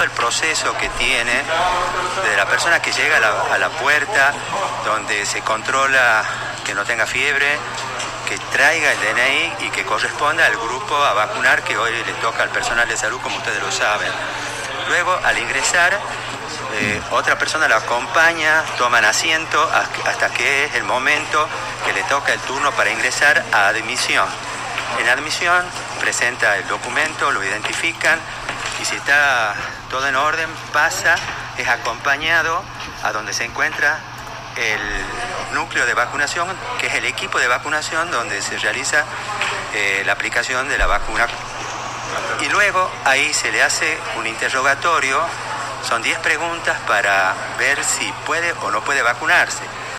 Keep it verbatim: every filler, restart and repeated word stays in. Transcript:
el proceso que tiene de la persona que llega a la, a la puerta, donde se controla que no tenga fiebre, que traiga el D N I y que corresponda al grupo a vacunar, que hoy le toca al personal de salud, como ustedes lo saben. Luego, al ingresar, eh, otra persona lo acompaña, toman asiento hasta que es el momento que le toca el turno para ingresar a admisión. En admisión presenta el documento, lo identifican y si está todo en orden, pasa, es acompañado a donde se encuentra el núcleo de vacunación, que es el equipo de vacunación donde se realiza eh, la aplicación de la vacuna. Y luego ahí se le hace un interrogatorio, son diez preguntas para ver si puede o no puede vacunarse.